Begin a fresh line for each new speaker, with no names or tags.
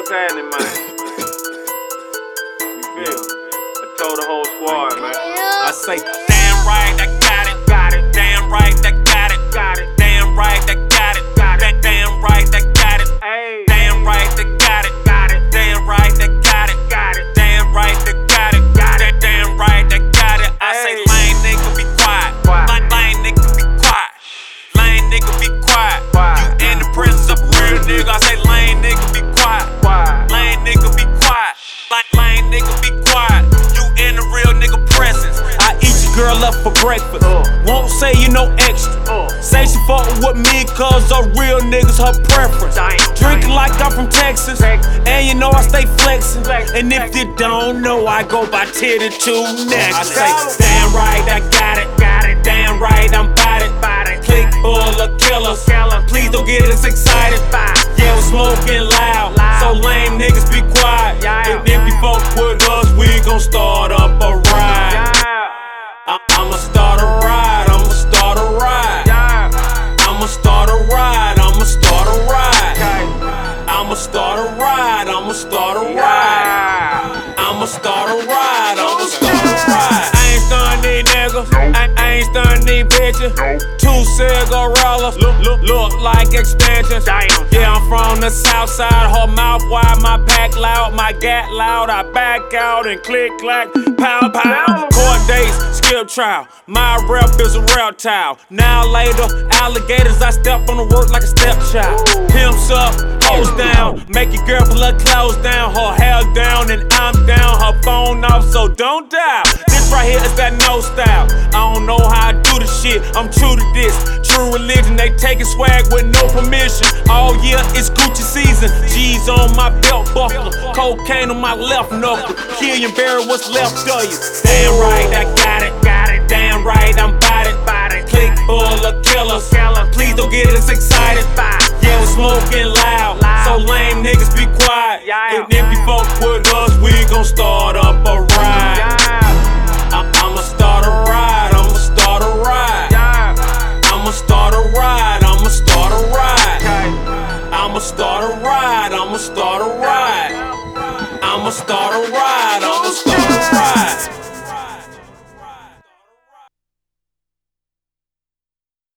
what's happening, man? You feel? I told the whole squad, man.
I say, damn right, I got it, got it. Damn right, I got it, got it. Damn right, I got it, got it. Damn right, I got it.
Hey.
Damn right, I got it, got it. Damn right, I got it, got it. Damn right, I got it, got it. Damn right, I got it. I say, lame nigga, be quiet. Lame nigga, be quiet. Lame nigga, be quiet. You in the presence of a real nigga. I say, lame nigga, be quiet. Lame nigga, be quiet. Lame nigga, be quiet. You in the real nigga presence. I eat your girl up for breakfast. Won't say you no extra. Say she fuckin' with me cause a real nigga's her preference. Drinkin' like I'm from Texas. And you know I stay flexin'. And if you don't know, I go by Titty 2 necklace. I say, damn right, I got it. Damn right, I'm bout it. Click full of killers. Please don't get us excited. Yeah, we're smoking loud. So lame niggas be quiet. And if you fuck with us, we gon' start up a ride. I'ma start a ride. I'ma start a ride. I'ma start a ride. I'ma start a ride. I'ma start a ride. I'ma start a ride. I'ma start a ride. I'ma start a ride. I ain't stunning these niggas. I ain't stunning these bitches. 2 cigarillas look like extensions. Yeah, I'm from the south side. Her mouth wide, my pack loud, my gat loud. I back out and click clack, pow pow. Court dates, skip trial. My rep is a reptile. Now later, alligators. I step on the work like a stepchild. Pimps up, hoes down. Make your girl pull her clothes down, her hair down, and I'm down. Her phone off, so don't dial. This right here is that no style. I don't know how I do the shit. I'm true to this. True religion, they taking swag with no permission. All year it's Gucci season. G's on my belt buckle, cocaine on my left knuckle. Killian Barry, what's left of you? Damn right, I got it. Damn right, I'm bout it. Click full of killers. Please don't get us excited. Yeah, we're smoking loud. So lame niggas be quiet. And if you fuck with us, we gon' start up a ride. I'ma start a ride. I'ma start a ride. I'ma start a ride. I'ma start a ride. I'ma start a ride. I'ma start a ride. I'ma start a ride.